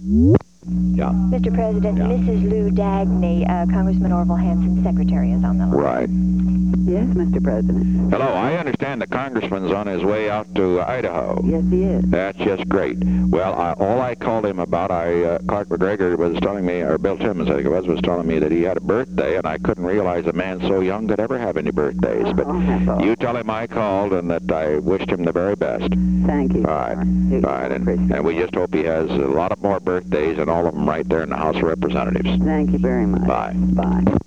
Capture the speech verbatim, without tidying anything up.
Yeah. Mister President, Yeah. Missus Lou Dagny, uh, Congressman Orville Hampson's secretary, is on the line. Right. Yes, Mister President. Hello, I understand the congressman's on his way out to Idaho. Yes, he is. That's just great. Well, I, all I called him about, I uh, Clark McGregor was telling me, or Bill Timmons, I think it was, was telling me that he had a birthday, and I couldn't realize a man so young could ever have any birthdays. But Oh, that's all. you tell him I called and that I wished him the very best. Thank you. All right. sir. All right. And, and we just hope he has a lot of more birthdays, and all of them right there in the House of Representatives. Thank you very much. Bye. Bye.